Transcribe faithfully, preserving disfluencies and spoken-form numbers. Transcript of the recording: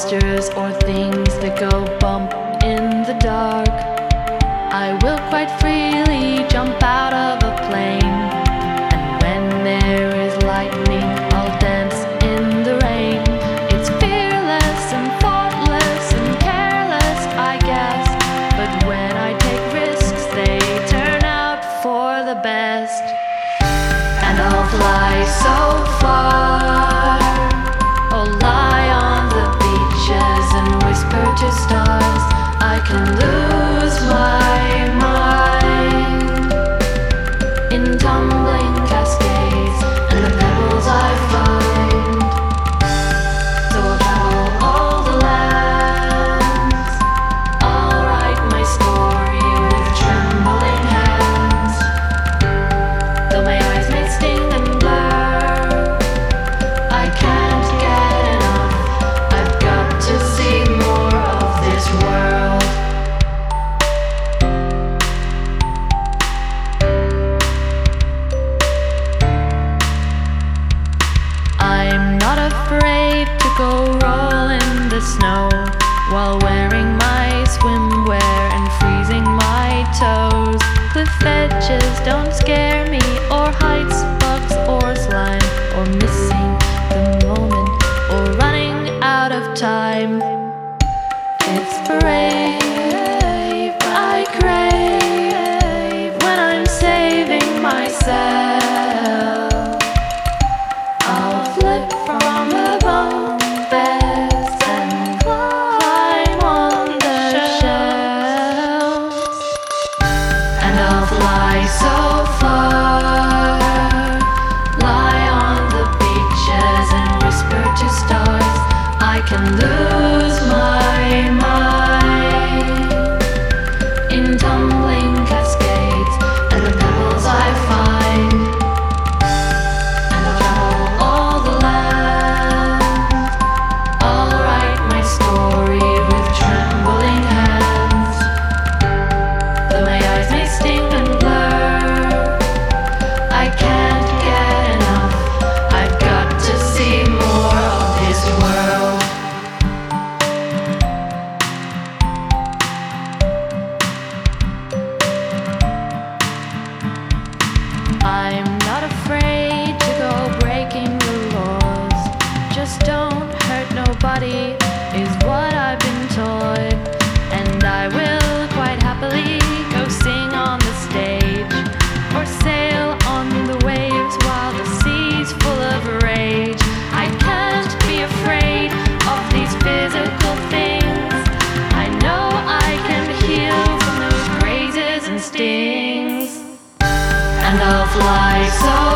monsters or things that go bump in the dark. I will quite freely jump out of a plane, and when there is lightning, I'll dance in the rain. It's fearless and thoughtless and careless, I guess, but when I take risks, they turn out for the best. And I'll fly so far, I'll lie on the beaches and whisper to stars. I can lose my mind in tumbling cascades and the pebbles I find. So I'll travel all the lands, I'll write my story with trembling hands. Though my eyes may sting and blur, I can't get enough. I've got to see more of this world. I'm not afraid to go roll in the snow while wearing my swimwear and freezing my toes. Cliff edges don't scare me, or heights, bugs, or slime, or missing the moment, or running out of time. It's brave I crave when I'm saving myself. I'll flip from the bunk beds and climb on the shelves. And I'll fly so far, lie on the beaches and whisper to stars. I can lose my mind in tumbling cascades and the pebbles I find. And I'll travel all the lands, I'll write my story with trembling hands. Though my eyes may sting and blur, I can't get enough. I've got to see more of this world. I'm not afraid to go breaking the laws. Just don't hurt nobody is what I've been told. And I will quite happily go sing on the stage, or sail on the waves while the sea's full of rage. I can't be afraid of these physical things. I know I can heal from those grazes and stings. And I'll fly so